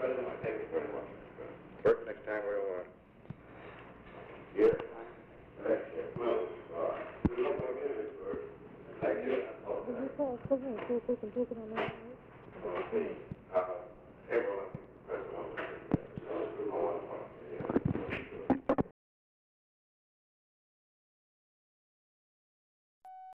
President, I thank you very much. Bert, next time we'll, Yes. Well, good luck on it, Bert. Thank you. Did you call President so they can take it on that?